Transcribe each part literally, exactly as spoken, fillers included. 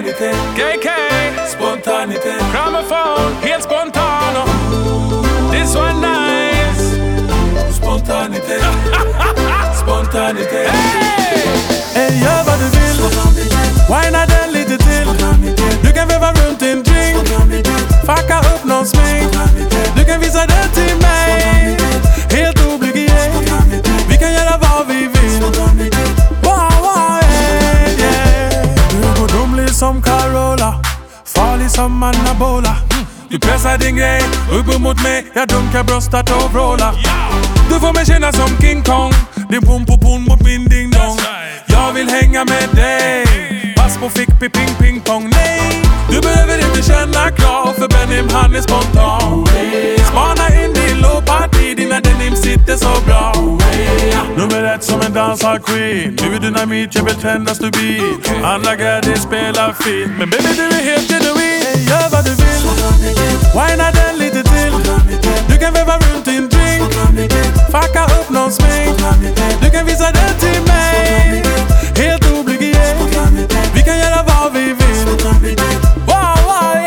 Spontanitet. K K. Spontanitet. Gramophone. Helt spontan. This one nice. Spontanitet. Spontanitet. Hey, gör vad du vill. Wina den lite till. Du kan veva runt din drink. Fucka upp någon smink. Du kan visa det till mig. Helt obligé. Vi kan göra vad vi vill. Wow, wow, yeah, yeah. Du går dumlig som Carola. Farlig som anabola. Du pressar din grej upp mot mig. Jag dunkar bröstat och vrålar. Du får mig känna som King Kong. Din pum på pum mot min ding dong. Jag vill hänga med dig. Pass på fick pi ping ping pong. Nej, du behöver inte känna krav. För Benim han är spontan. Spana in din lågparti. Dina denim sitter så bra. Nummer ett som en dansar queen. Du är dynamit, jag vill tändas du bil. Andra gärder spelar fint. Men baby du är helt genuin. Hey, gör vad du vill. Wina den lite till. Du kan veva runt din drink. Fucka upp någon smink. Du kan visa det till mig. Helt obligé. Vi kan göra vad vi vill. Wow, wow,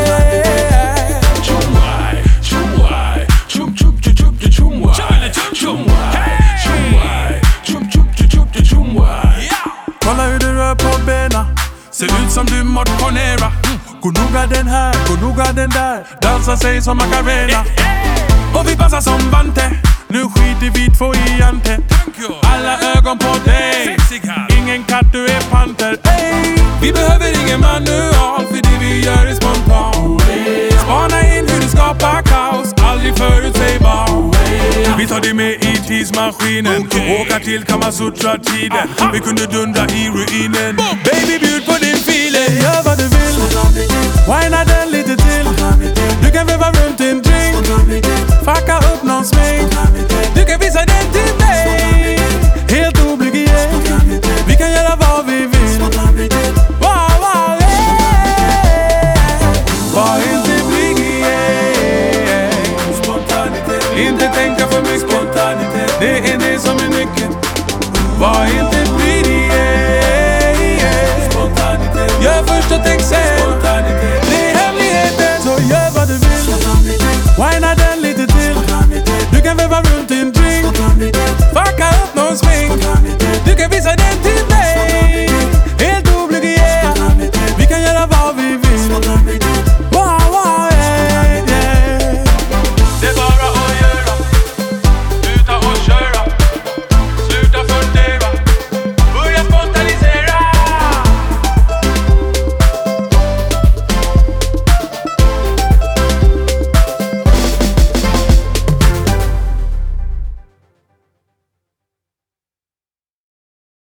yeah. Chumwai, chumwai, chum chum chum chum chumwai, chumwai, chumwai, chum chum chum chum chumwai. Kolla hur du rör på bena. Ser ut som du motionerar. Gå noga den här, gå noga den där. Dansa sig som Macarena. Och vi passar som vante. Nu skiter vi två i ante. Alla ögon på dig. Ingen katt, du är panter. Ey. Vi behöver ingen manual. För det vi gör är spontant. Spana in hur du skapar kaos. Aldrig förutsägbar. Vi tar dig med i tidsmaskinen. Åka till Kamasutra-tiden. Vi kunde dundra i ruinen. Baby, bjud på din feeling. Gör vad du vill. Wina den lite till. Du kan veva runt din drink. Fucka upp någon smink. Du kan visa den till mig. Helt obligé. Vi kan göra vad vi vill. Wow, wow, yeah. Var inte blyg, yeah. Spontanitet. Inte tänka för mycket. Spontanitet. Det är det som är nyckeln. Var inte blyg, yeah. Spontanitet. Gör först och tänk sen.